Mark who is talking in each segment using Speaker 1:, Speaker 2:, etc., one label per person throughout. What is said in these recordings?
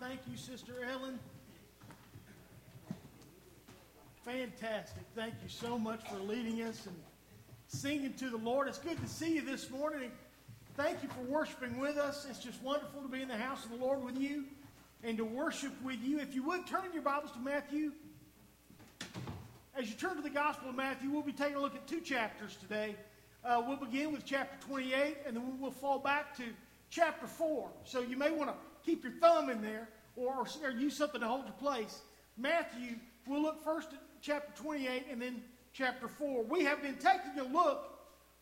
Speaker 1: Thank you, Sister Ellen. Fantastic. Thank you so much for leading us and singing to the Lord. It's good to see you this morning. Thank you for worshiping with us. It's just wonderful to be in the house of the Lord with you and to worship with you. If you would, turn in your Bibles to Matthew. As you turn to the Gospel of Matthew, we'll be taking a look at two chapters today. We'll begin with chapter 28, and then we'll fall back to chapter 4. So you may want to keep your thumb in there or use something to hold your place. Matthew, we'll look first at chapter 28 and then chapter 4. We have been taking a look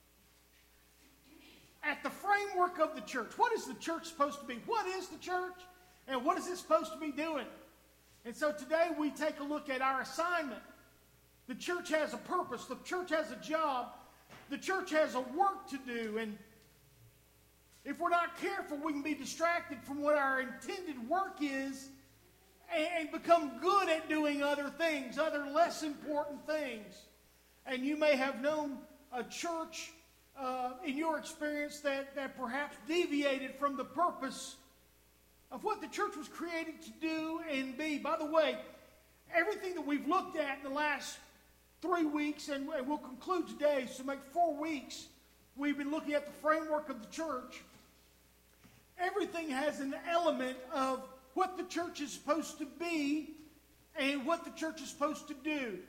Speaker 1: at the framework of the church. What is the church supposed to be? What is the church? And what is it supposed to be doing? And so today we take a look at our assignment. The church has a purpose. The church has a job. The church has a work to do. And if we're not careful, we can be distracted from what our intended work is and become good at doing other things, other less important things. And you may have known a church in your experience that perhaps deviated from the purpose of what the church was created to do and be. By the way, everything that we've looked at in the last 3 weeks, and we'll conclude today, so make 4 weeks, we've been looking at the framework of the church. Everything has an element of what the church is supposed to be and what the church is supposed to do.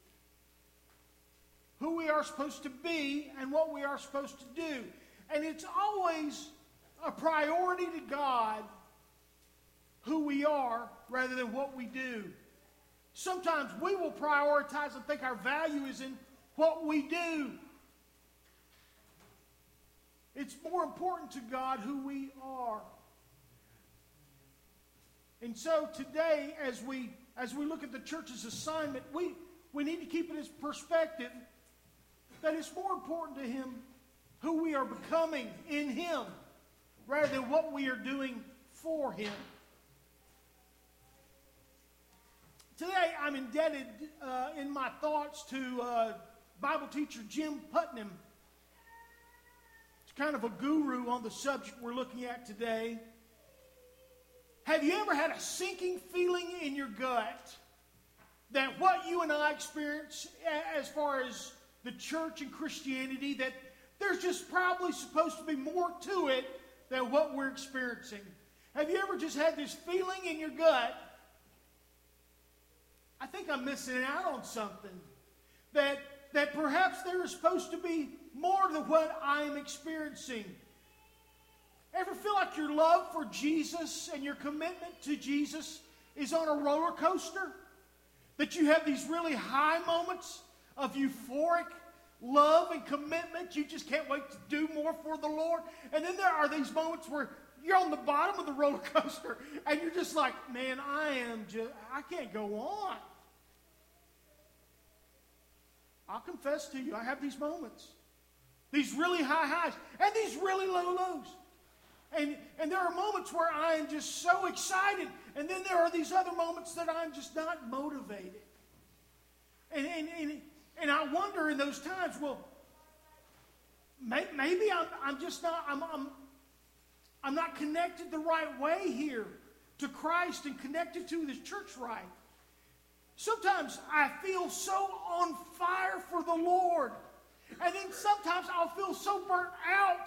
Speaker 1: Who we are supposed to be and what we are supposed to do. And it's always a priority to God who we are rather than what we do. Sometimes we will prioritize and think our value is in what we do. It's more important to God who we are. And so today, as we look at the church's assignment, we need to keep it in perspective that it's more important to Him who we are becoming in Him rather than what we are doing for Him. Today, I'm indebted in my thoughts to Bible teacher Jim Putnam. He's kind of a guru on the subject we're looking at today. Have you ever had a sinking feeling in your gut that what you and I experience as far as the church and Christianity, that there's just probably supposed to be more to it than what we're experiencing? Have you ever just had this feeling in your gut, I think I'm missing out on something, that perhaps there is supposed to be more to what I'm experiencing? Ever feel like your love for Jesus and your commitment to Jesus is on a roller coaster? That you have these really high moments of euphoric love and commitment. You just can't wait to do more for the Lord. And then there are these moments where you're on the bottom of the roller coaster and you're just like, man, I can't go on. I'll confess to you, I have these moments. These really high highs and these really low lows. And there are moments where I am just so excited, and then there are these other moments that I'm just not motivated. And I wonder in those times, well, maybe I'm just not, I'm not connected the right way here to Christ and connected to this church right. Sometimes I feel so on fire for the Lord, and then sometimes I'll feel so burnt out.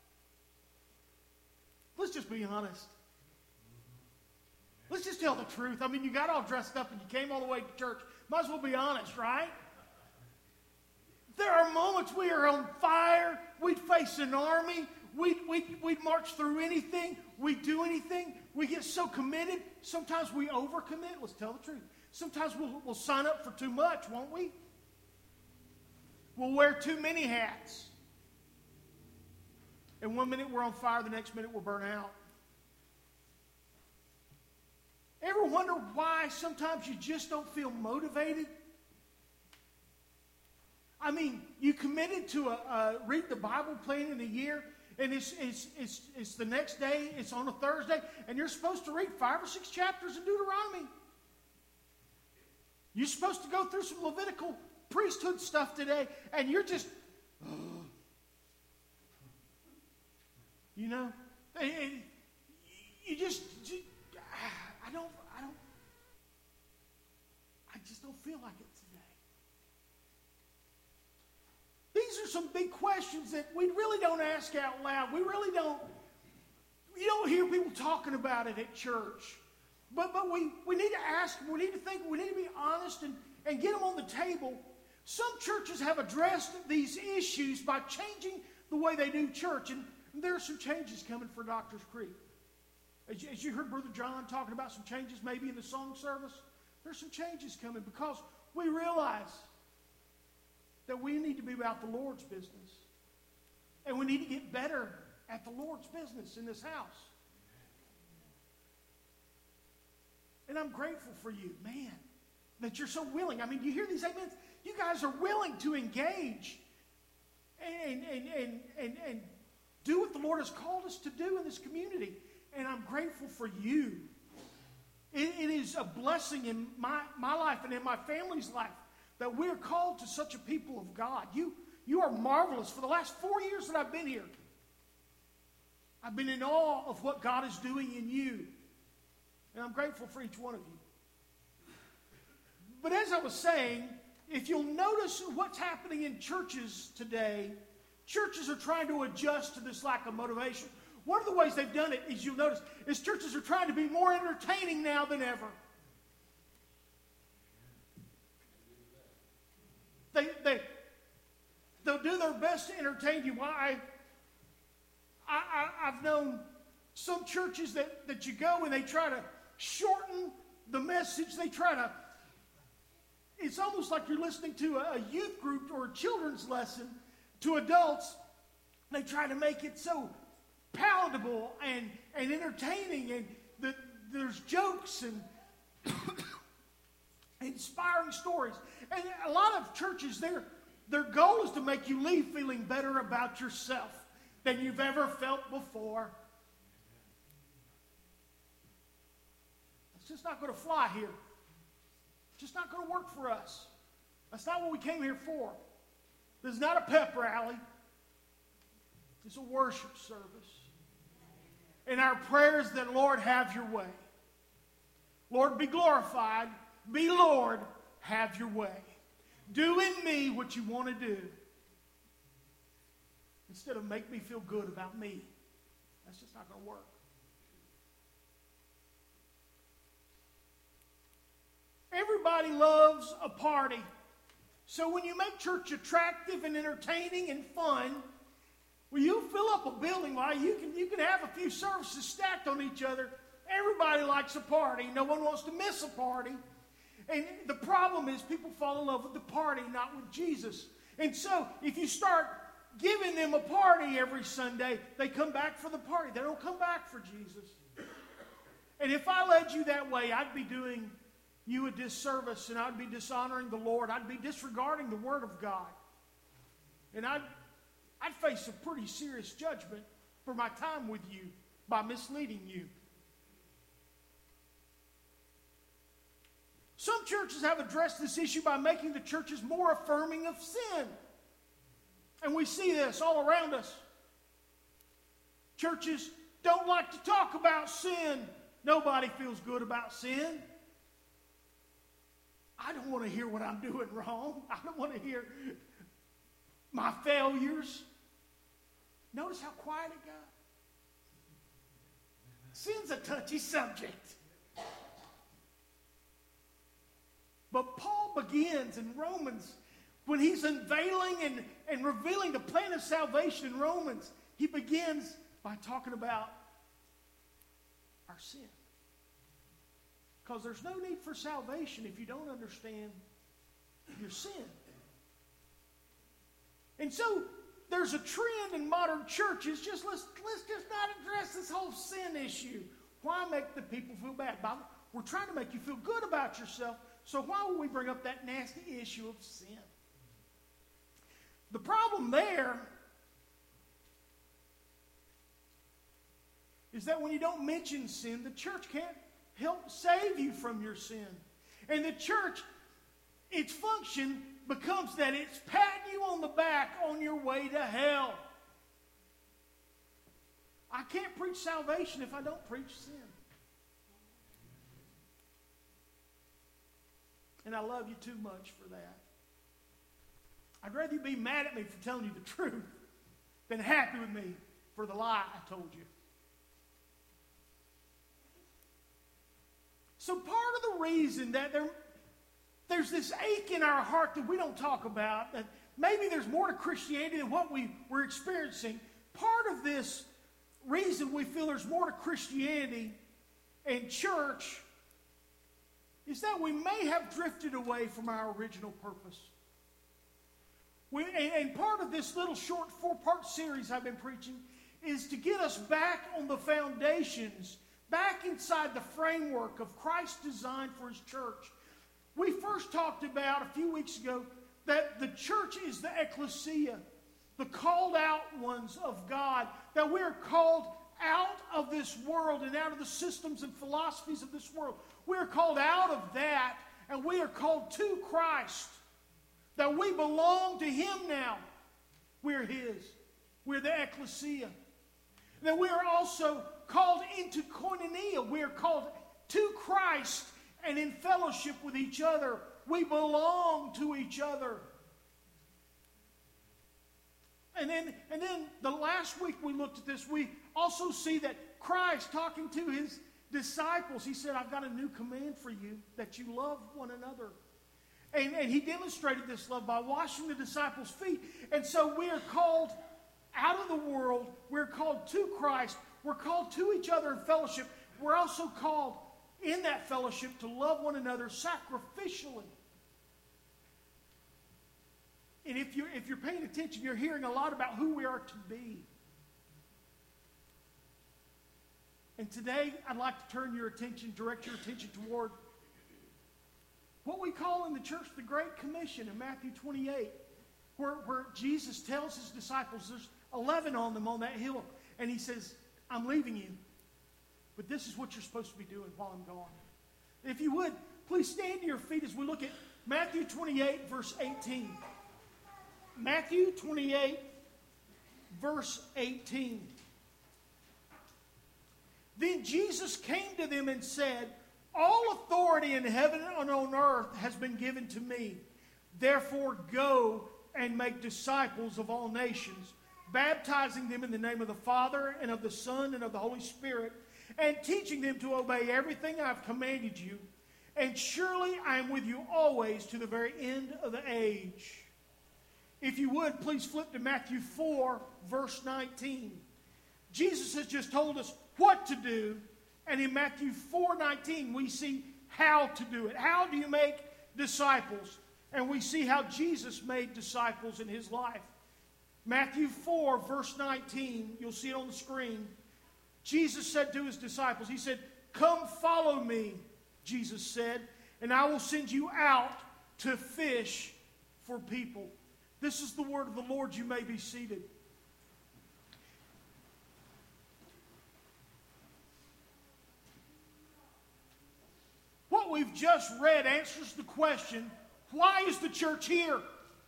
Speaker 1: Let's just be honest. Let's just tell the truth. I mean, you got all dressed up and you came all the way to church. Might as well be honest, right? There are moments we are on fire. We'd face an army. We'd march through anything. We'd do anything. We get so committed. Sometimes we overcommit. Let's tell the truth. Sometimes we'll sign up for too much, won't we? We'll wear too many hats. And 1 minute we're on fire, the next minute we're burnt out. Ever wonder why sometimes you just don't feel motivated? I mean, you committed to read the Bible plan in a year, and it's the next day, it's on a Thursday, and you're supposed to read 5 or 6 chapters in Deuteronomy. You're supposed to go through some Levitical priesthood stuff today, and you're just, you know, and you just, feel like it today? These are some big questions that we really don't ask out loud. We really don't, you don't hear people talking about it at church. But we need to ask, we need to think, we need to be honest and get them on the table. Some churches have addressed these issues by changing the way they do church. And there are some changes coming for Doctors Creek. As you heard Brother John talking about some changes maybe in the song service, there's some changes coming because we realize that we need to be about the Lord's business. And we need to get better at the Lord's business in this house. And I'm grateful for you, man, that you're so willing. I mean, you hear these amens? You guys are willing to engage and do what the Lord has called us to do in this community. And I'm grateful for you. It is a blessing in my life and in my family's life that we're called to such a people of God. You are marvelous. For the last 4 years that I've been here, I've been in awe of what God is doing in you. And I'm grateful for each one of you. But as I was saying, if you'll notice what's happening in churches today, churches are trying to adjust to this lack of motivation. One of the ways they've done it, as you'll notice, is churches are trying to be more entertaining now than ever. They'll do their best to entertain you. Well, I've known some churches that you go and they try to shorten the message. It's almost like you're listening to a youth group or a children's lesson to adults. They try to make it so palatable and entertaining, and there's jokes and inspiring stories. And a lot of churches, their goal is to make you leave feeling better about yourself than you've ever felt before. It's just not going to fly here. It's just not going to work for us. That's not what we came here for. This is not a pep rally. It's a worship service. And our prayer is that, Lord, have your way. Lord, be glorified. Be Lord, have your way. Do in me what you want to do. Instead of make me feel good about me. That's just not going to work. Everybody loves a party. So when you make church attractive and entertaining and fun, well, you fill up a building. Well, you can have a few services stacked on each other. Everybody likes a party. No one wants to miss a party. And the problem is people fall in love with the party, not with Jesus. And so if you start giving them a party every Sunday, they come back for the party. They don't come back for Jesus. And if I led you that way, I'd be doing you a disservice, and I'd be dishonoring the Lord. I'd be disregarding the Word of God. And I'd face a pretty serious judgment for my time with you by misleading you. Some churches have addressed this issue by making the churches more affirming of sin. And we see this all around us. Churches don't like to talk about sin. Nobody feels good about sin. I don't want to hear what I'm doing wrong. I don't want to hear my failures. Notice how quiet it got. Sin's a touchy subject. But Paul begins in Romans, when he's unveiling and revealing the plan of salvation in Romans, he begins by talking about our sin. Because there's no need for salvation if you don't understand your sin. And so there's a trend in modern churches, let's just not address this whole sin issue. Why make the people feel bad? We're trying to make you feel good about yourself, so why would we bring up that nasty issue of sin? The problem there is that when you don't mention sin, the church can't help save you from your sin. And the church, its function becomes that it's patting you on the back on your way to hell. I can't preach salvation if I don't preach sin. and I love you too much for that. I'd rather you be mad at me for telling you the truth than happy with me for the lie I told you. So part of the reason that there's this ache in our heart that we don't talk about, that maybe there's more to Christianity than what we're experiencing, part of this reason we feel there's more to Christianity and church is that we may have drifted away from our original purpose. And part of this little short 4-part series I've been preaching is to get us back on the foundations, back inside the framework of Christ's design for His church. We first talked about a few weeks ago that the church is the ecclesia, the called out ones of God, that we are called out of this world and out of the systems and philosophies of this world. We are called out of that, and we are called to Christ, that we belong to Him now. We're His. We're the ecclesia. That we are also called into koinonia. We are called to Christ and in fellowship with each other. We belong to each other. And then the last week we looked at this, we also see that Christ, talking to His disciples, He said, I've got a new command for you, that you love one another. And He demonstrated this love by washing the disciples' feet. And so we are called out of the world. We're called to Christ. We're called to each other in fellowship. We're also called in that fellowship to love one another sacrificially. And if you're paying attention, you're hearing a lot about who we are to be. And today, I'd like to direct your attention toward what we call in the church the Great Commission in Matthew 28, where Jesus tells His disciples, there's 11 on them on that hill, and He says, I'm leaving you, but this is what you're supposed to be doing while I'm gone. If you would, please stand to your feet as we look at Matthew 28, verse 18. Matthew 28, verse 18. Then Jesus came to them and said, all authority in heaven and on earth has been given to me. Therefore go and make disciples of all nations, baptizing them in the name of the Father and of the Son and of the Holy Spirit, and teaching them to obey everything I've commanded you. And surely I am with you always to the very end of the age. If you would, please flip to Matthew 4, verse 19. Jesus has just told us what to do, and in Matthew 4:19 we see how to do it. How do you make disciples? And we see how Jesus made disciples in His life. Matthew 4, verse 19, you'll see it on the screen. Jesus said to His disciples, He said, come follow me, Jesus said, and I will send you out to fish for people. This is the word of the Lord. You may be seated. What we've just read answers the question, why is the church here?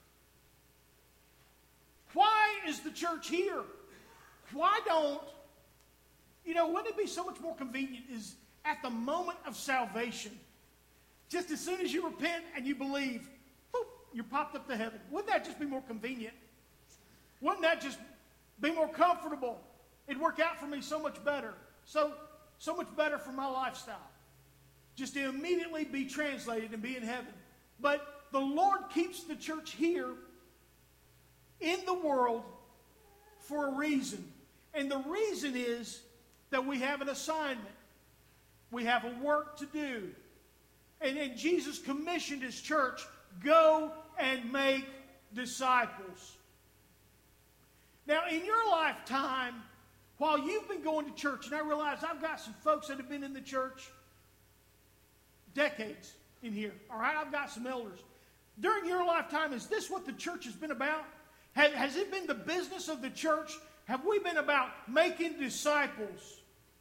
Speaker 1: Why is the church here? Why don't, wouldn't it be so much more convenient is at the moment of salvation, just as soon as you repent and you believe, boop, you're popped up to heaven. Wouldn't that just be more convenient? Wouldn't that just be more comfortable? It'd work out for me so much better. So much better for my lifestyle. Just to immediately be translated and be in heaven. But the Lord keeps the church here in the world for a reason. And the reason is that we have an assignment. We have a work to do. And Jesus commissioned His church, go and make disciples. Now, in your lifetime, while you've been going to church, and I realize I've got some folks that have been in the church decades in here, all right? I've got some elders. During your lifetime, is this what the church has been about? Has it been the business of the church? Have we been about making disciples?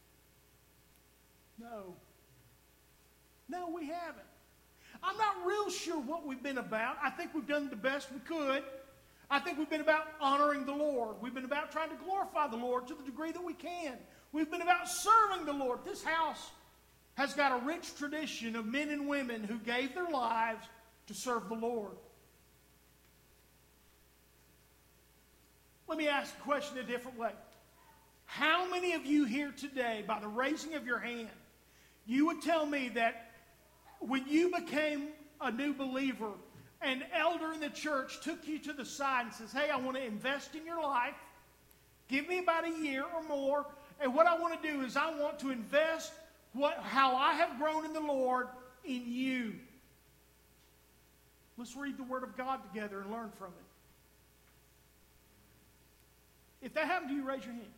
Speaker 1: No. No, we haven't. I'm not real sure what we've been about. I think we've done the best we could. I think we've been about honoring the Lord. We've been about trying to glorify the Lord to the degree that we can. We've been about serving the Lord. This house has got a rich tradition of men and women who gave their lives to serve the Lord. Let me ask the question a different way. How many of you here today, by the raising of your hand, you would tell me that when you became a new believer, an elder in the church took you to the side and says, hey, I want to invest in your life. Give me about a year or more. And what I want to do is I want to invest how I have grown in the Lord in you. Let's read the Word of God together and learn from it. If that happened to you, raise your hand.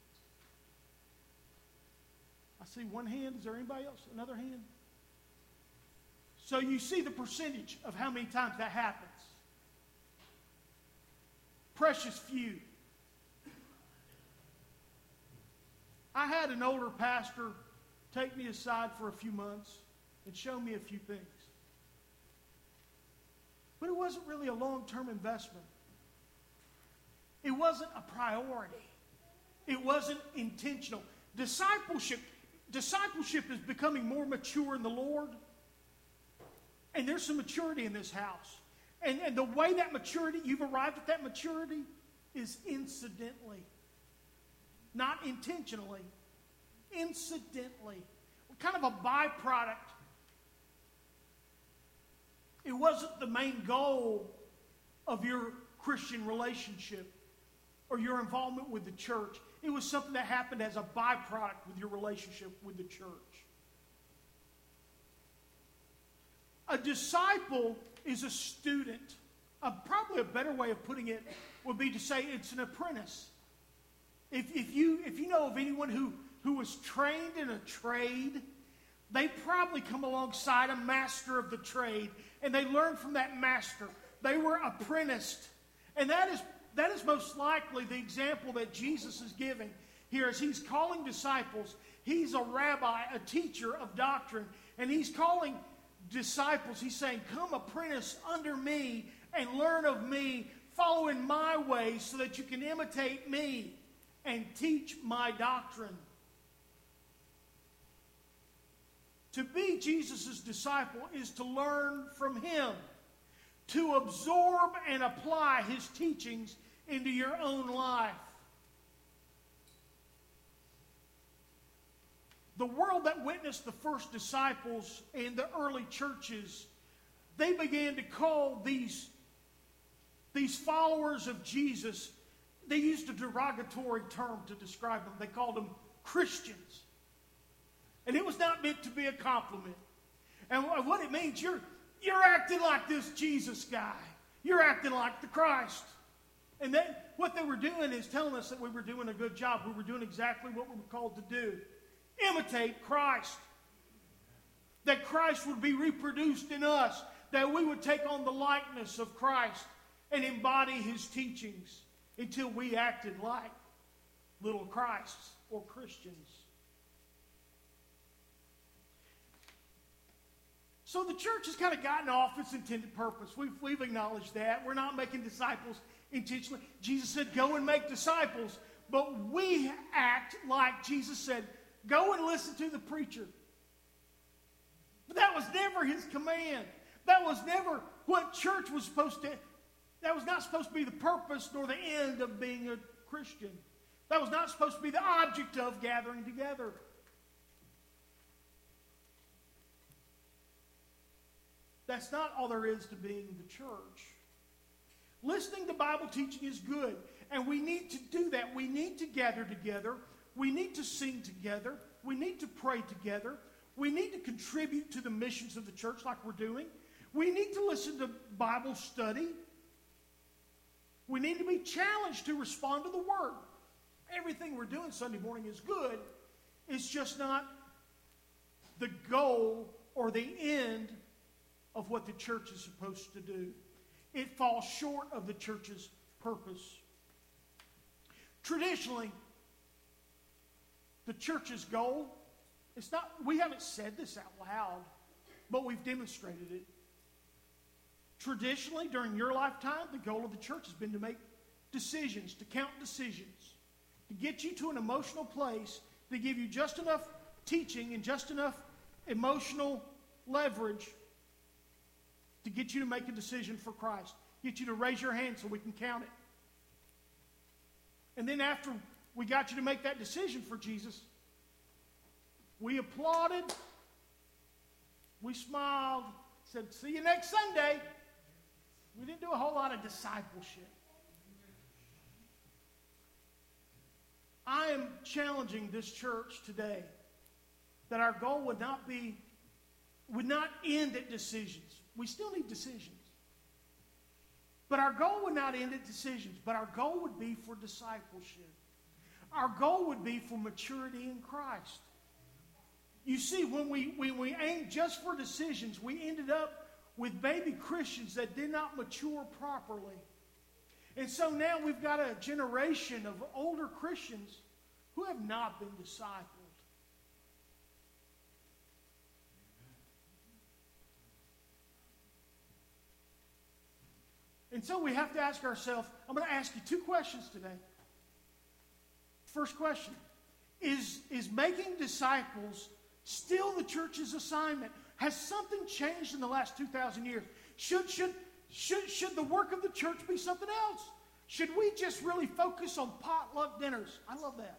Speaker 1: I see one hand. Is there anybody else? Another hand? So you see the percentage of how many times that happens. Precious few. I had an older pastor take me aside for a few months and show me a few things. But it wasn't really a long-term investment. It wasn't a priority. It wasn't intentional. Discipleship is becoming more mature in the Lord. And there's some maturity in this house. And the way that maturity, you've arrived at that maturity, is incidentally. Not intentionally. Incidentally. Kind of a byproduct. It wasn't the main goal of your Christian relationship or your involvement with the church. It was something that happened as a byproduct with your relationship with the church. A disciple is a student. Probably a better way of putting it would be to say it's an apprentice. If you know of anyone who was trained in a trade, they probably come alongside a master of the trade, and they learn from that master. They were apprenticed. And that is most likely the example that Jesus is giving here as he's calling disciples. He's a rabbi, a teacher of doctrine, and he's calling disciples. He's saying, come apprentice under me and learn of me, follow in my ways so that you can imitate me and teach my doctrine. To be Jesus' disciple is to learn from him, to absorb and apply his teachings into your own life. The world that witnessed the first disciples in the early churches, they began to call these followers of Jesus, they used a derogatory term to describe them. They called them Christians. And it was not meant to be a compliment. And what it means, you're acting like this Jesus guy. You're acting like the Christ. And what they were doing is telling us that we were doing a good job. We were doing exactly what we were called to do. Imitate Christ. That Christ would be reproduced in us. That we would take on the likeness of Christ and embody his teachings until we acted like little Christs or Christians. So the church has kind of gotten off its intended purpose. We've acknowledged that. We're not making disciples intentionally. Jesus said, go and make disciples. But we act like Jesus said, go and listen to the preacher. But that was never his command. That was never what church was supposed to. That was not supposed to be the purpose nor the end of being a Christian. That was not supposed to be the object of gathering together. That's not all there is to being the church. Listening to Bible teaching is good, and we need to do that. We need to gather together. We need to sing together. We need to pray together. We need to contribute to the missions of the church like we're doing. We need to listen to Bible study. We need to be challenged to respond to the Word. Everything we're doing Sunday morning is good. It's just not the goal or the end of what the church is supposed to do. It falls short of the church's purpose. Traditionally, the church's goal, we haven't said this out loud, but we've demonstrated it. Traditionally, during your lifetime, the goal of the church has been to make decisions, to count decisions, to get you to an emotional place, to give you just enough teaching and just enough emotional leverage to get you to make a decision for Christ. Get you to raise your hand so we can count it. And then after we got you to make that decision for Jesus, we applauded, we smiled, said, see you next Sunday. We didn't do a whole lot of discipleship. I am challenging this church today that our goal would not end at decisions. We still need decisions. But our goal would not end at decisions, but our goal would be for discipleship. Our goal would be for maturity in Christ. You see, when we aimed just for decisions, we ended up with baby Christians that did not mature properly. And so now we've got a generation of older Christians who have not been discipled. And so we have to ask ourselves, I'm going to ask you two questions today. First question, is making disciples still the church's assignment? Has something changed in the last 2,000 years? Should the work of the church be something else? Should we just really focus on potluck dinners? I love that.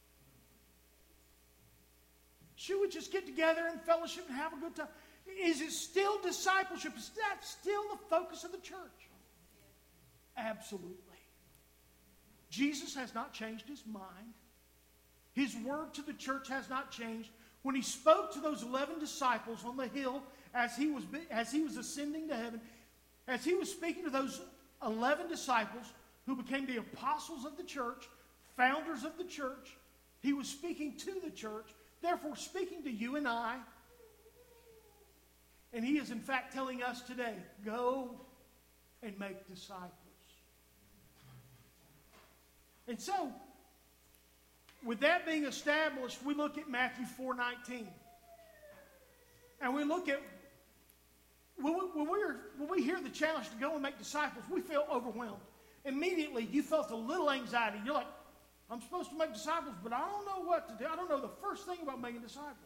Speaker 1: Should we just get together and fellowship and have a good time? Is it still discipleship? Is that still the focus of the church? Absolutely. Jesus has not changed his mind. His word to the church has not changed. When he spoke to those 11 disciples on the hill as he was ascending to heaven, as he was speaking to those 11 disciples who became the apostles of the church, founders of the church, he was speaking to the church, therefore speaking to you and I. And he is in fact telling us today, go and make disciples. And so, with that being established, we look at Matthew 4:19. And we look at, when we hear the challenge to go and make disciples, we feel overwhelmed. Immediately, you felt a little anxiety. You're like, I'm supposed to make disciples, but I don't know what to do. I don't know the first thing about making disciples.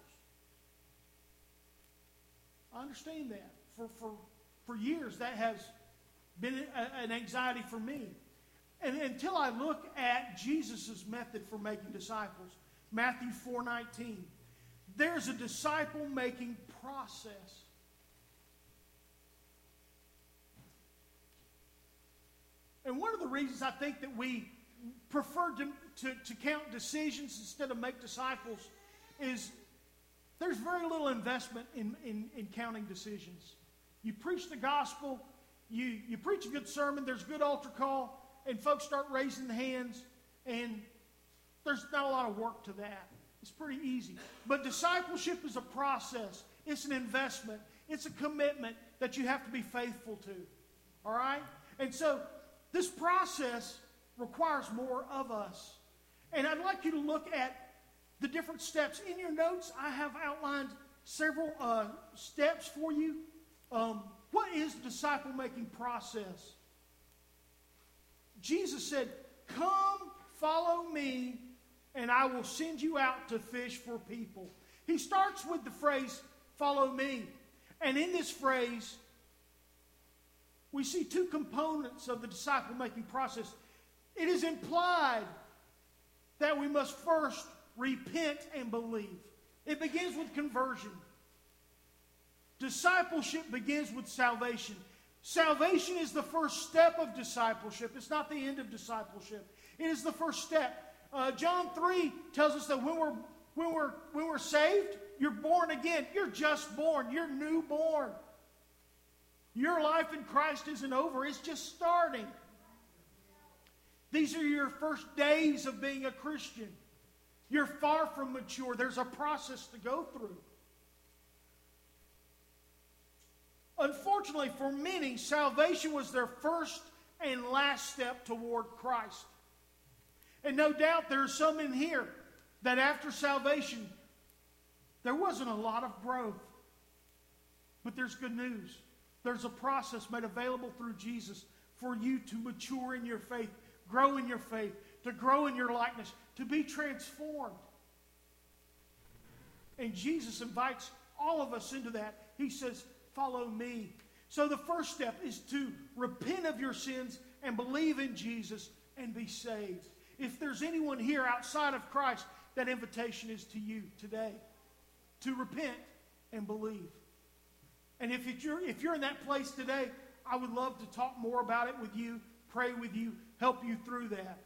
Speaker 1: I understand that. For years, that has been an anxiety for me. And until I look at Jesus' method for making disciples, Matthew 4:19, there's a disciple-making process. And one of the reasons I think that we prefer to count decisions instead of make disciples is there's very little investment in counting decisions. You preach the gospel, you preach a good sermon, there's a good altar call, and folks start raising the hands, and there's not a lot of work to that. It's pretty easy. But discipleship is a process. It's an investment. It's a commitment that you have to be faithful to. All right? And so this process requires more of us. And I'd like you to look at the different steps. In your notes, I have outlined several steps for you. What is the disciple-making process? Jesus said, come, follow me, and I will send you out to fish for people. He starts with the phrase, follow me. And in this phrase, we see two components of the disciple-making process. It is implied that we must first repent and believe. It begins with conversion. Discipleship begins with salvation. Salvation is the first step of discipleship. It's not the end of discipleship. It is the first step. John 3 tells us that when we're saved, you're born again. You're just born. You're newborn. Your life in Christ isn't over. It's just starting. These are your first days of being a Christian. You're far from mature. There's a process to go through. Unfortunately, for many, salvation was their first and last step toward Christ. And no doubt there are some in here that after salvation, there wasn't a lot of growth. But there's good news. There's a process made available through Jesus for you to mature in your faith, grow in your faith, to grow in your likeness, to be transformed. And Jesus invites all of us into that. He says, follow me. So the first step is to repent of your sins and believe in Jesus and be saved. If there's anyone here outside of Christ, that invitation is to you today, to repent and believe. And if you're in that place today, I would love to talk more about it with you, pray with you, help you through that.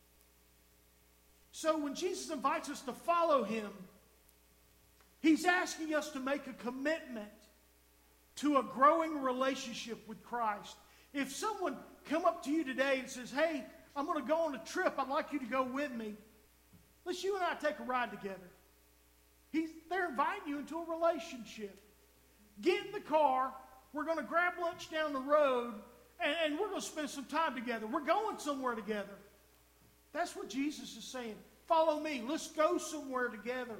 Speaker 1: So when Jesus invites us to follow him, he's asking us to make a commitment to a growing relationship with Christ. If someone come up to you today and says, hey, I'm going to go on a trip, I'd like you to go with me. Let's you and I take a ride together. They're inviting you into a relationship. Get in the car. We're going to grab lunch down the road, and we're going to spend some time together. We're going somewhere together. That's what Jesus is saying. Follow me. Let's go somewhere together.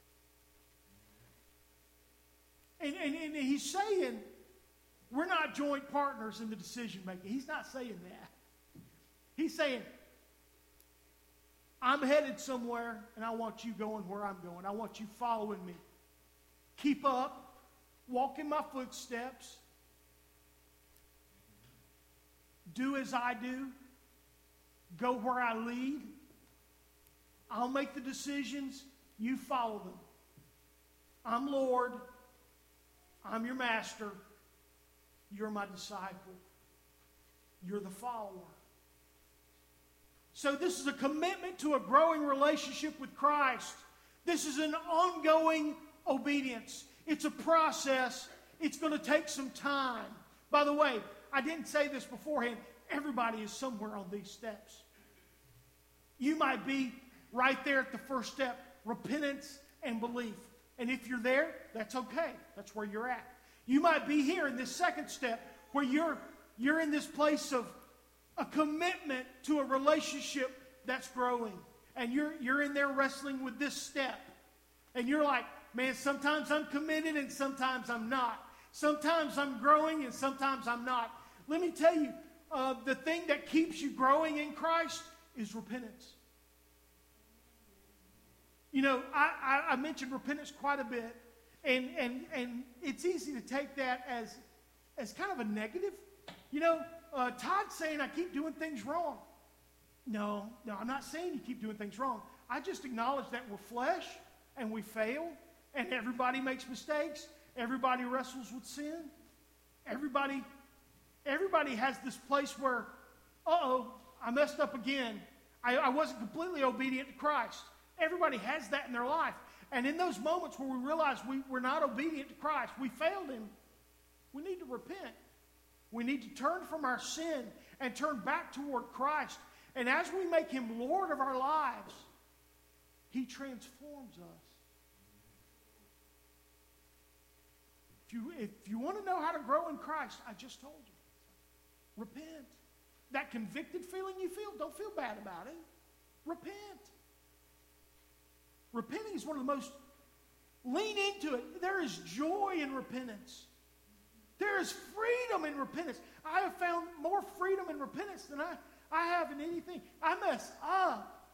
Speaker 1: And he's saying we're not joint partners in the decision making. He's not saying that. He's saying, I'm headed somewhere, and I want you going where I'm going. I want you following me. Keep up. Walk in my footsteps. Do as I do. Go where I lead. I'll make the decisions. You follow them. I'm Lord. I'm your master. You're my disciple. You're the follower. So this is a commitment to a growing relationship with Christ. This is an ongoing obedience. It's a process. It's going to take some time. By the way, I didn't say this beforehand. Everybody is somewhere on these steps. You might be right there at the first step, repentance and belief. And if you're there, that's okay. That's where you're at. You might be here in this second step where you're in this place of a commitment to a relationship that's growing. And you're in there wrestling with this step. And you're like, man, sometimes I'm committed and sometimes I'm not. Sometimes I'm growing and sometimes I'm not. Let me tell you, the thing that keeps you growing in Christ is repentance. You know, I mentioned repentance quite a bit. And it's easy to take that as kind of a negative. You know, Todd's saying I keep doing things wrong. No, I'm not saying you keep doing things wrong. I just acknowledge that we're flesh and we fail and everybody makes mistakes. Everybody wrestles with sin. Everybody has this place where, I messed up again. I wasn't completely obedient to Christ. Everybody has that in their life. And in those moments where we realize we're not obedient to Christ, we failed him, we need to repent. We need to turn from our sin and turn back toward Christ. And as we make him Lord of our lives, he transforms us. If you want to know how to grow in Christ, I just told you. Repent. That convicted feeling you feel, don't feel bad about it. Repent. Repenting is one of the most, lean into it. There is joy in repentance. There is freedom in repentance. I have found more freedom in repentance than I have in anything. I mess up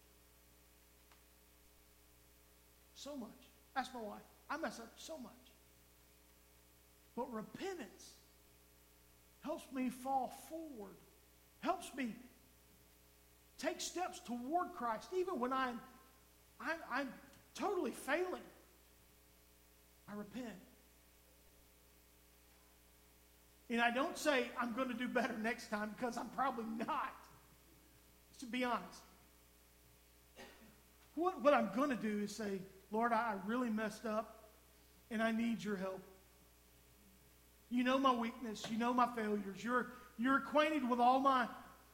Speaker 1: so much. Ask my wife. I mess up so much. But repentance helps me fall forward. Helps me take steps toward Christ. Even when I'm totally failing, I repent. And I don't say I'm going to do better next time because I'm probably not. To be honest. What I'm going to do is say, Lord, I really messed up and I need your help. You know my weakness. You know my failures. You're acquainted with all my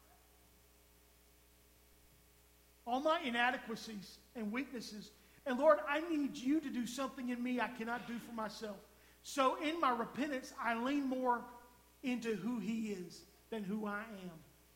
Speaker 1: inadequacies and weaknesses. And Lord, I need you to do something in me I cannot do for myself. So in my repentance, I lean more into who he is than who I am.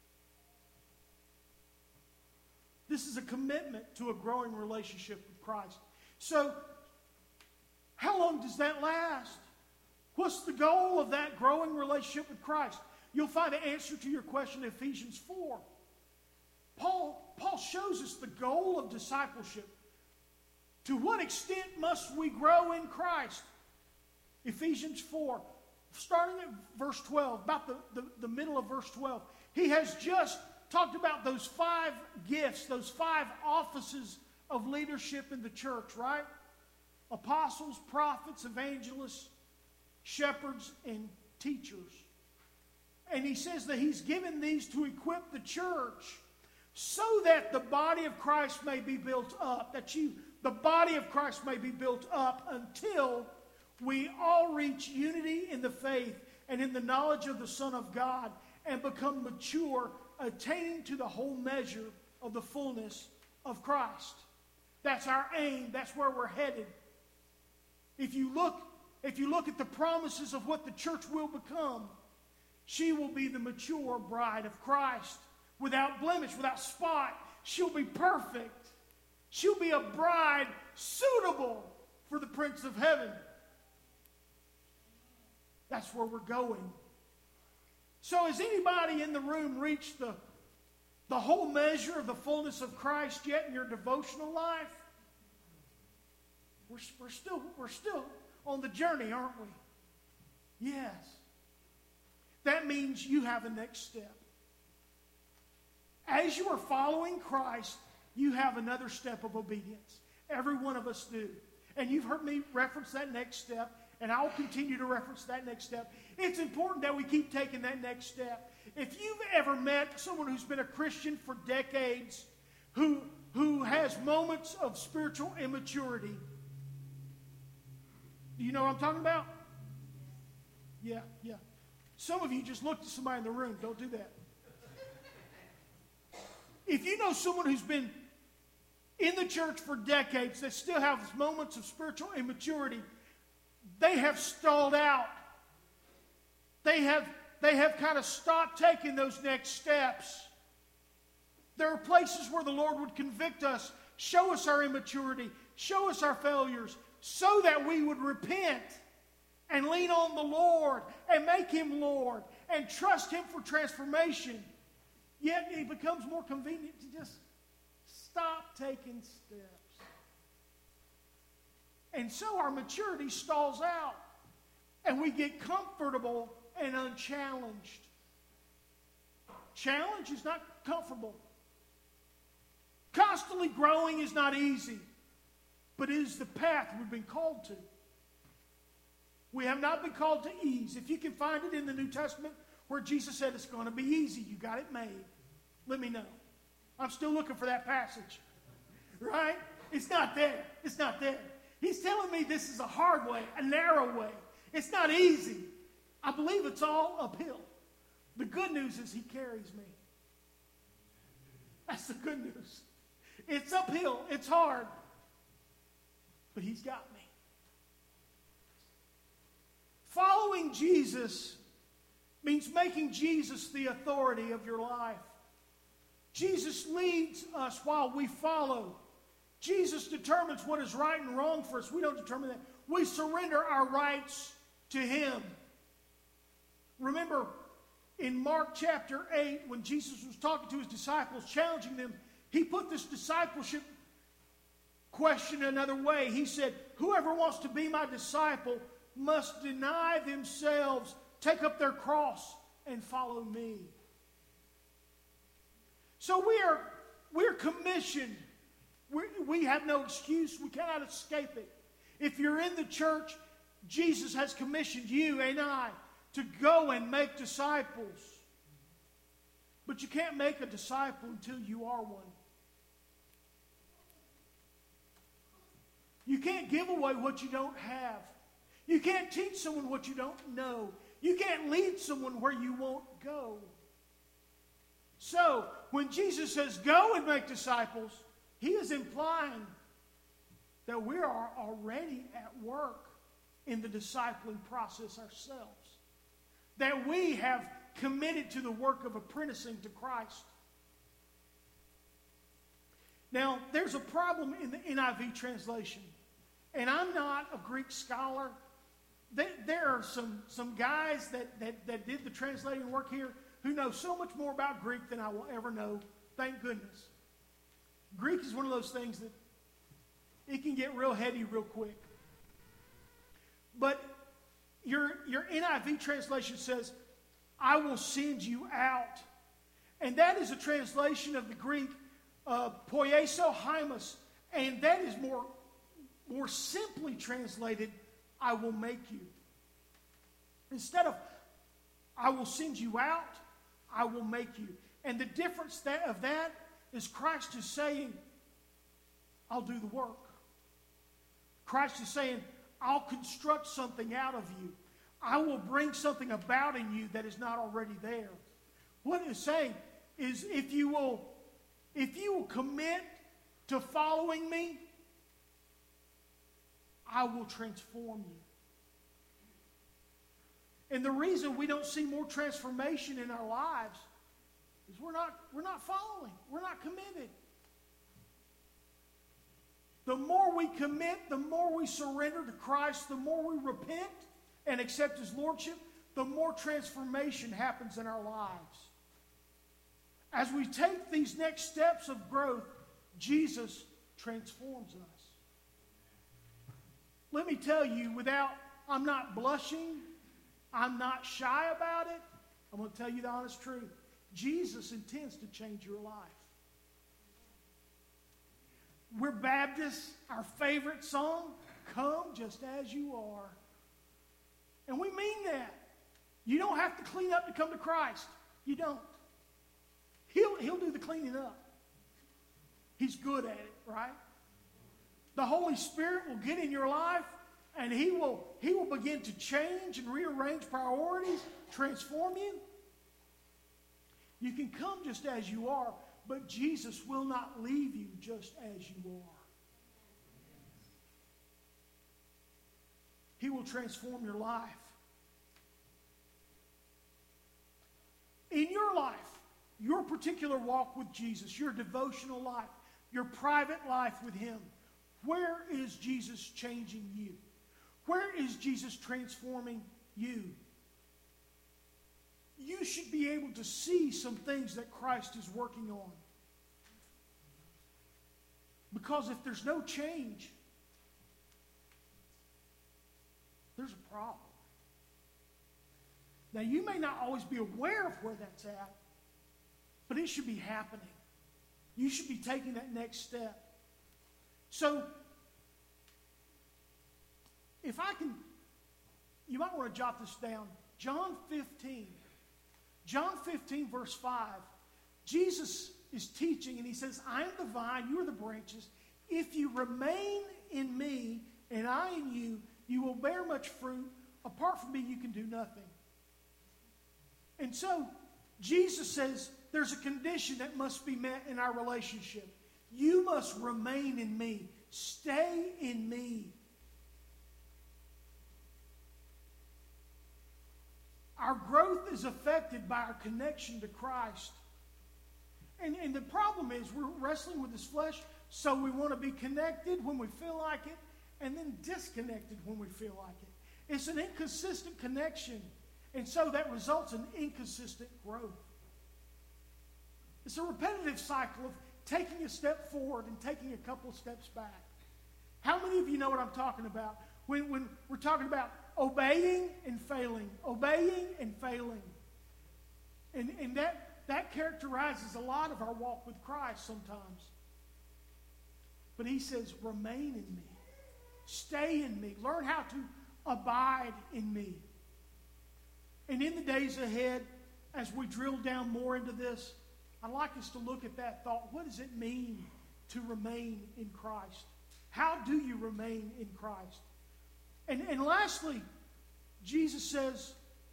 Speaker 1: This is a commitment to a growing relationship with Christ. So, how long does that last? What's the goal of that growing relationship with Christ? You'll find an answer to your question in Ephesians 4. Paul shows us the goal of discipleship. To what extent must we grow in Christ? Ephesians 4, starting at verse 12, about the middle of verse 12. He has just talked about those 5 gifts, those 5 offices of leadership in the church, right? Apostles, prophets, evangelists, shepherds, and teachers. And he says that he's given these to equip the church so that the body of Christ may be built up. The body of Christ may be built up until we all reach unity in the faith and in the knowledge of the Son of God and become mature, attaining to the whole measure of the fullness of Christ. That's our aim. That's where we're headed. If you look at the promises of what the church will become, she will be the mature bride of Christ, without blemish, without spot. She'll be perfect. She'll be a bride suitable for the Prince of Heaven. That's where we're going. So has anybody in the room reached the whole measure of the fullness of Christ yet in your devotional life? We're still on the journey, aren't we? Yes. That means you have a next step. As you are following Christ, you have another step of obedience. Every one of us do. And you've heard me reference that next step, and I'll continue to reference that next step. It's important that we keep taking that next step. If you've ever met someone who's been a Christian for decades, who has moments of spiritual immaturity, do you know what I'm talking about? Yeah. Some of you just looked at somebody in the room. Don't do that. If you know someone who's been in the church for decades that still has moments of spiritual immaturity, they have stalled out. They have kind of stopped taking those next steps. There are places where the Lord would convict us, show us our immaturity, show us our failures, so that we would repent and lean on the Lord and make Him Lord and trust Him for transformation. Yet it becomes more convenient to just stop taking steps. And so our maturity stalls out and we get comfortable and unchallenged. Challenge is not comfortable. Constantly growing is not easy, but it is the path we've been called to. We have not been called to ease. If you can find it in the New Testament where Jesus said it's going to be easy, you got it made, let me know. I'm still looking for that passage. Right? It's not there. It's not there. He's telling me this is a hard way, a narrow way. It's not easy. I believe it's all uphill. The good news is He carries me. That's the good news. It's uphill. It's hard. But He's got me. Following Jesus means making Jesus the authority of your life. Jesus leads us while we follow. Jesus determines what is right and wrong for us. We don't determine that. We surrender our rights to Him. Remember, in Mark chapter 8, when Jesus was talking to His disciples, challenging them, He put this discipleship question another way. He said, whoever wants to be my disciple must deny themselves, take up their cross, and follow me. So we are commissioned. We have no excuse. We cannot escape it. If you're in the church, Jesus has commissioned you and I to go and make disciples. But you can't make a disciple until you are one. You can't give away what you don't have. You can't teach someone what you don't know. You can't lead someone where you won't go. So, when Jesus says, go and make disciples, He is implying that we are already at work in the discipling process ourselves. That we have committed to the work of apprenticing to Christ. Now, there's a problem in the NIV translation. And I'm not a Greek scholar. There are some guys that did the translating work here who know so much more about Greek than I will ever know. Thank goodness. Greek is one of those things that it can get real heady real quick. But Your NIV translation says, I will send you out. And that is a translation of the Greek poieso haimus. And that is more simply translated, I will make you. Instead of, I will send you out, I will make you. And the difference of that is Christ is saying, I'll do the work. Christ is saying, I'll construct something out of you. I will bring something about in you that is not already there. What it's saying is if you will commit to following me, I will transform you. And the reason we don't see more transformation in our lives is we're not following. We're not committed. The more we commit, the more we surrender to Christ, the more we repent and accept His Lordship, the more transformation happens in our lives. As we take these next steps of growth, Jesus transforms us. Let me tell you, I'm not blushing, I'm not shy about it. I'm going to tell you the honest truth. Jesus intends to change your life. We're Baptists. Our favorite song, Come Just As You Are. And we mean that. You don't have to clean up to come to Christ. You don't. He'll do the cleaning up. He's good at it, right? The Holy Spirit will get in your life and He will begin to change and rearrange priorities, transform you. You can come just as you are, but Jesus will not leave you just as you are. He will transform your life. In your life, your particular walk with Jesus, your devotional life, your private life with Him, where is Jesus changing you? Where is Jesus transforming you? You should be able to see some things that Christ is working on. Because if there's no change, there's a problem. Now, you may not always be aware of where that's at, but it should be happening. You should be taking that next step. So, if I can, you might want to jot this down. John 15, verse 5. Jesus is teaching and He says, I am the vine, you are the branches. If you remain in me and I in you, you will bear much fruit. Apart from me, you can do nothing. And so, Jesus says there's a condition that must be met in our relationship. You must remain in me. Stay in me. Our growth is affected by our connection to Christ. And the problem is we're wrestling with this flesh, so we want to be connected when we feel like it, and then disconnected when we feel like it. It's an inconsistent connection, and so that results in inconsistent growth. It's a repetitive cycle of taking a step forward and taking a couple of steps back. How many of you know what I'm talking about? When we're talking about obeying and failing. Obeying and failing. And that characterizes a lot of our walk with Christ sometimes. But He says, remain in me. Stay in me. Learn how to abide in me. And in the days ahead, as we drill down more into this, I'd like us to look at that thought. What does it mean to remain in Christ? How do you remain in Christ? And lastly, Jesus says,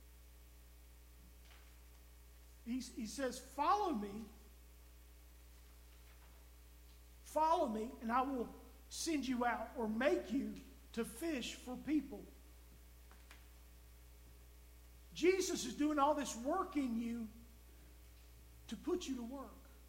Speaker 1: He says, follow me, and I will send you out or make you to fish for people. Jesus is doing all this work in you to put you to work.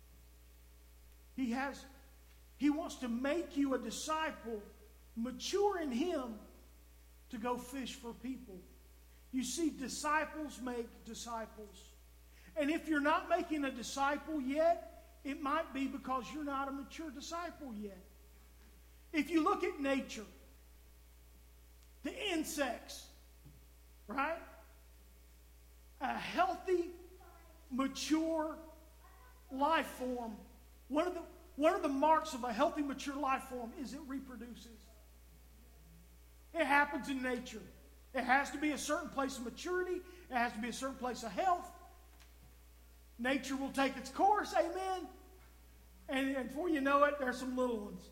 Speaker 1: He wants to make you a disciple, mature in Him, to go fish for people. You see, disciples make disciples. And if you're not making a disciple yet, it might be because you're not a mature disciple yet. If you look at nature, the insects, mature life form, one of the marks of a healthy, mature life form is it reproduces. It happens in nature. It has to be a certain place of maturity. It has to be a certain place of health. Nature will take its course, amen? And before you know it, there's some little ones.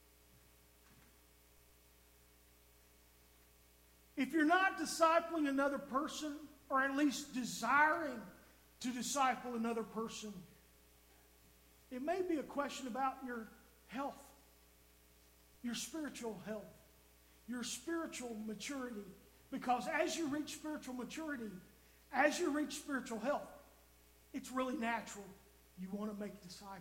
Speaker 1: If you're not discipling another person, or at least desiring to disciple another person, it may be a question about your health, your spiritual health, your spiritual maturity. Because as you reach spiritual maturity, as you reach spiritual health, it's really natural. You want to make disciples.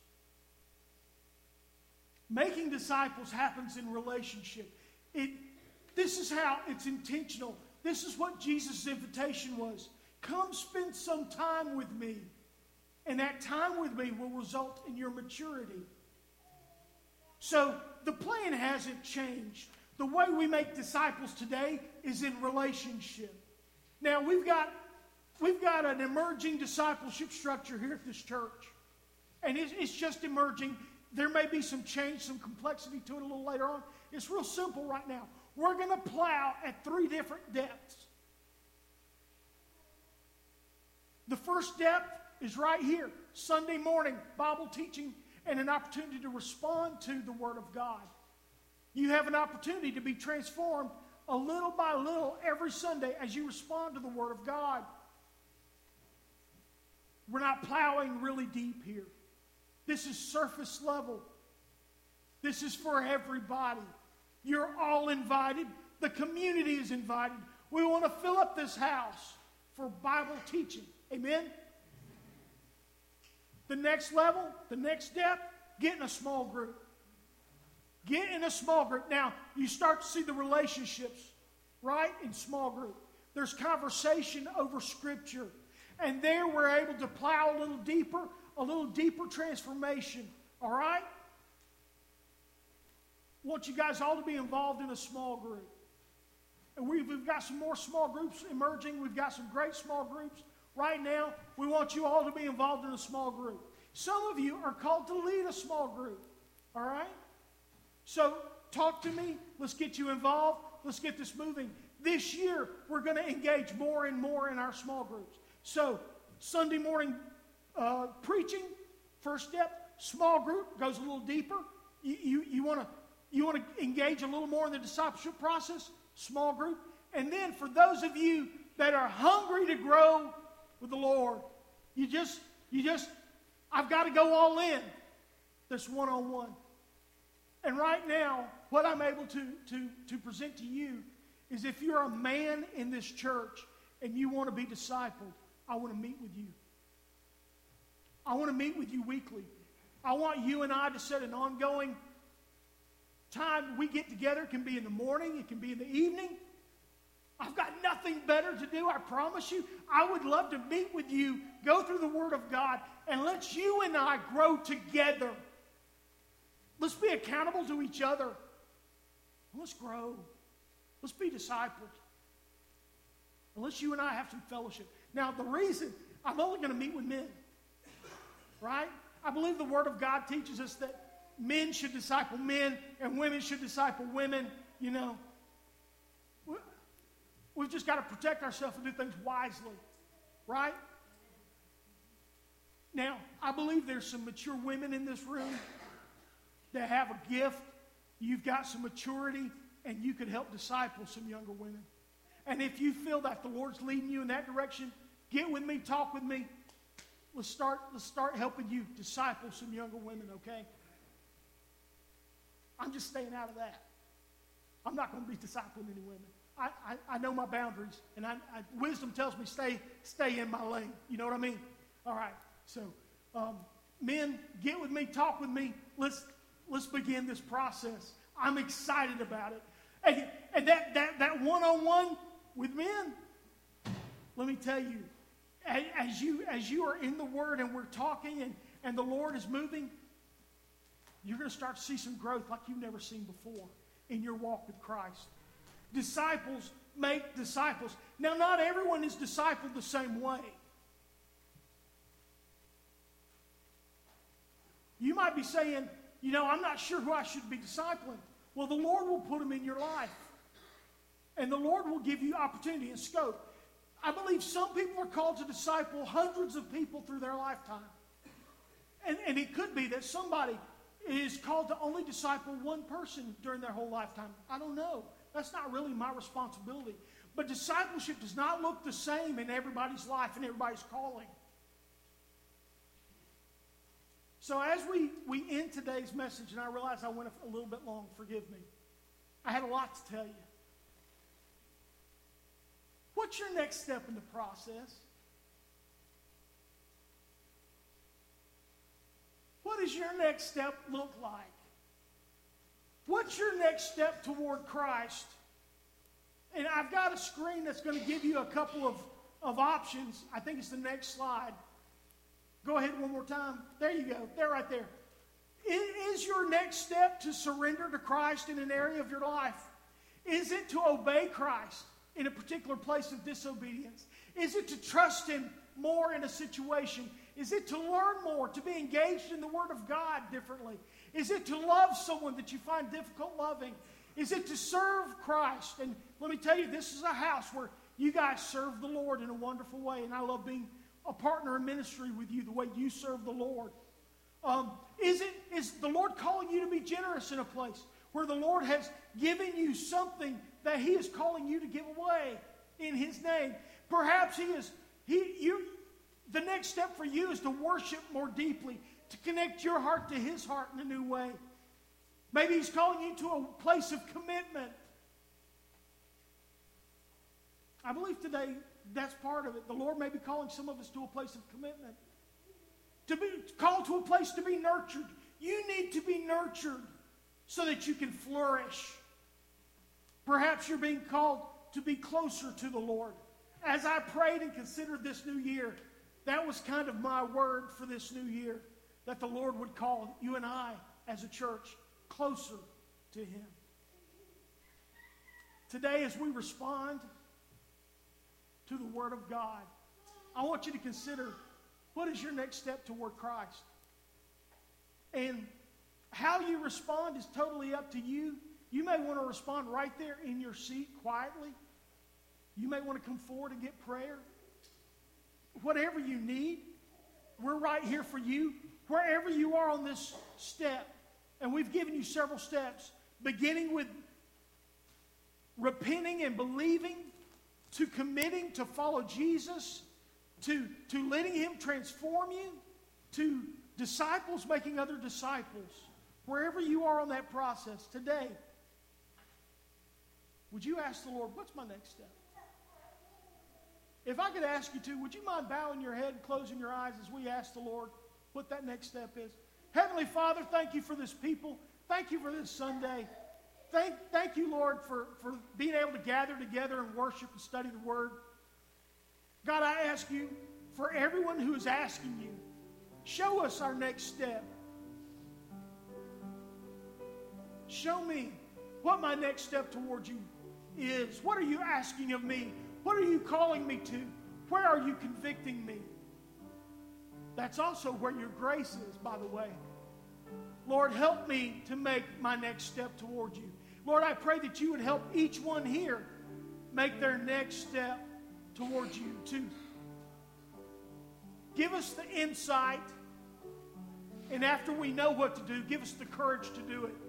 Speaker 1: Making disciples happens in relationship. This is how it's intentional. This is what Jesus' invitation was. Come spend some time with me. And that time with me will result in your maturity. So the plan hasn't changed. The way we make disciples today is in relationship. Now we've got an emerging discipleship structure here at this church. And it's just emerging. There may be some change, some complexity to it a little later on. It's real simple right now. We're going to plow at 3 different depths. The first depth is right here. Sunday morning, Bible teaching, and an opportunity to respond to the Word of God. You have an opportunity to be transformed a little by little every Sunday as you respond to the Word of God. We're not plowing really deep here. This is surface level. This is for everybody. You're all invited. The community is invited. We want to fill up this house for Bible teaching. Amen? The next level, the next step, get in a small group. Get in a small group. Now, you start to see the relationships, right, in small group. There's conversation over Scripture. And there we're able to plow a little deeper transformation. All right? I want you guys all to be involved in a small group. And we've got some more small groups emerging. We've got some great small groups. Right now, we want you all to be involved in a small group. Some of you are called to lead a small group. All right? So talk to me. Let's get you involved. Let's get this moving. This year, we're going to engage more and more in our small groups. So Sunday morning preaching, first step. Small group goes a little deeper. You want to engage a little more in the discipleship process. Small group. And then for those of you that are hungry to grow with the Lord, I've got to go all in. This one-on-one. And right now, what I'm able to present to you is if you're a man in this church and you want to be discipled, I want to meet with you. I want to meet with you weekly. I want you and I to set an ongoing time we get together. It can be in the morning. It can be in the evening. I've got nothing better to do, I promise you. I would love to meet with you, go through the Word of God, and let you and I grow together. Let's be accountable to each other. Let's grow. Let's be discipled. Unless you and I have some fellowship. Now, the reason I'm only going to meet with men, right? I believe the Word of God teaches us that men should disciple men and women should disciple women. You know, we've just got to protect ourselves and do things wisely, right? Now, I believe there's some mature women in this room that have a gift. You've got some maturity, and you could help disciple some younger women. And if you feel that the Lord's leading you in that direction, get with me, talk with me. Let's start helping you disciple some younger women, okay? I'm just staying out of that. I'm not going to be discipling any women. I know my boundaries, and wisdom tells me stay in my lane. You know what I mean? All right. So, men, get with me, talk with me. Let's begin this process. I'm excited about it. And that one-on-one with men, let me tell you, as you are in the Word and we're talking and the Lord is moving, you're going to start to see some growth like you've never seen before in your walk with Christ. Disciples make disciples. Now, not everyone is discipled the same way. You might be saying, I'm not sure who I should be discipling. Well, the Lord will put them in your life. And the Lord will give you opportunity and scope. I believe some people are called to disciple hundreds of people through their lifetime. And it could be that somebody is called to only disciple one person during their whole lifetime. I don't know. That's not really my responsibility. But discipleship does not look the same in everybody's life and everybody's calling. So as we end today's message, and I realize I went a little bit long, forgive me. I had a lot to tell you. What's your next step in the process? What does your next step look like? What's your next step toward Christ? And I've got a screen that's going to give you a couple of options. I think it's the next slide. Go ahead one more time. There you go. There, right there. Is your next step to surrender to Christ in an area of your life? Is it to obey Christ in a particular place of disobedience? Is it to trust Him more in a situation? Is it to learn more, to be engaged in the Word of God differently? Is it to love someone that you find difficult loving? Is it to serve Christ? And let me tell you, this is a house where you guys serve the Lord in a wonderful way, and I love being a partner in ministry with you, the way you serve the Lord. Is the Lord calling you to be generous in a place where the Lord has given you something that He is calling you to give away in His name? Perhaps the next step for you is to worship more deeply, to connect your heart to His heart in a new way. Maybe He's calling you to a place of commitment. I believe today that's part of it. The Lord may be calling some of us to a place of commitment. To be called to a place to be nurtured. You need to be nurtured so that you can flourish. Perhaps you're being called to be closer to the Lord. As I prayed and considered this new year, that was kind of my word for this new year, that the Lord would call you and I as a church closer to Him. Today, as we respond to the Word of God, I want you to consider, what is your next step toward Christ? And how you respond is totally up to you. You may want to respond right there in your seat quietly. You may want to come forward and get prayer. Whatever you need, we're right here for you. Wherever you are on this step, and we've given you several steps, beginning with repenting and believing, to committing to follow Jesus, to letting Him transform you, to disciples making other disciples. Wherever you are on that process today, would you ask the Lord, what's my next step? If I could ask you to, would you mind bowing your head and closing your eyes as we ask the Lord what that next step is? Heavenly Father, thank you for this people. Thank you for this Sunday. Thank you, Lord, for being able to gather together and worship and study the Word. God, I ask you, for everyone who is asking you, show us our next step. Show me what my next step towards you is. What are you asking of me? What are you calling me to? Where are you convicting me? That's also where your grace is, by the way. Lord, help me to make my next step toward you. Lord, I pray that you would help each one here make their next step towards you too. Give us the insight, and after we know what to do, give us the courage to do it.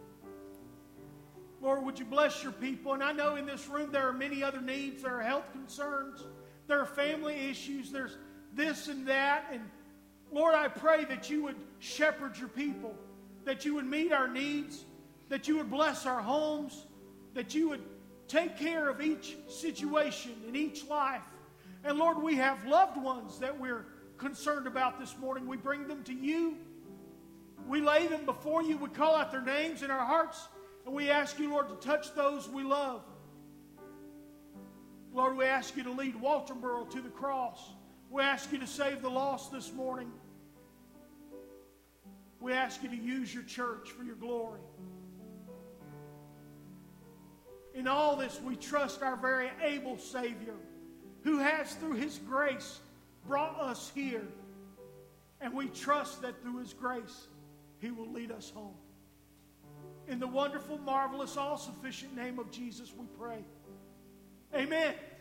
Speaker 1: Lord, would you bless your people? And I know in this room there are many other needs. There are health concerns. There are family issues. There's this and that. And Lord, I pray that you would shepherd your people, that you would meet our needs, that you would bless our homes, that you would take care of each situation in each life. And Lord, we have loved ones that we're concerned about this morning. We bring them to you. We lay them before you. We call out their names in our hearts. And we ask you, Lord, to touch those we love. Lord, we ask you to lead Walterboro to the cross. We ask you to save the lost this morning. We ask you to use your church for your glory. In all this, we trust our very able Savior, who has, through His grace, brought us here. And we trust that through His grace, He will lead us home. In the wonderful, marvelous, all-sufficient name of Jesus we pray. Amen.